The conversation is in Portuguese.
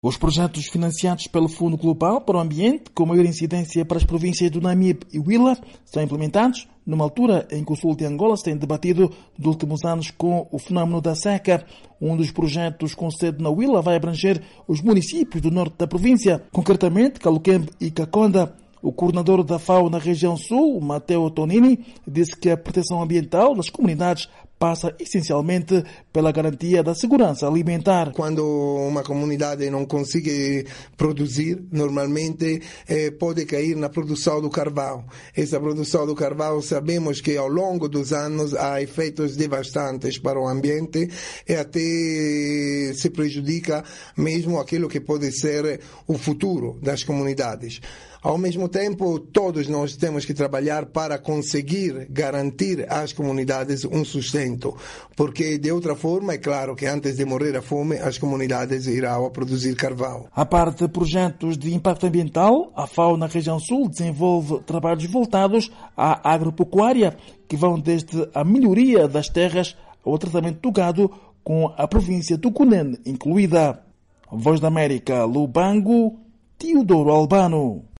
Os projetos financiados pelo Fundo Global para o Ambiente, com maior incidência para as províncias do Namibe e Huila, são implementados numa altura em que o sul de Angola se tem debatido nos últimos anos com o fenómeno da seca. Um dos projetos com sede na Huila vai abranger os municípios do norte da província, concretamente Caluquembe e Caconda. O coordenador da FAO na região sul, Matteo Tonini, disse que a proteção ambiental das comunidades passa essencialmente pela garantia da segurança alimentar. Quando uma comunidade não consegue produzir, normalmente pode cair na produção do carvão. Essa produção do carvão, sabemos que ao longo dos anos há efeitos devastantes para o ambiente e até se prejudica mesmo aquilo que pode ser o futuro das comunidades. Ao mesmo tempo, todos nós temos que trabalhar para conseguir garantir às comunidades um sustento, porque de outra forma é claro que antes de morrer a fome, as comunidades irão a produzir carvão. A parte de projetos de impacto ambiental, a FAO na região sul desenvolve trabalhos voltados à agropecuária, que vão desde a melhoria das terras ao tratamento do gado, com a província do Cunene incluída. Voz da América, Lubango, Teodoro Albano.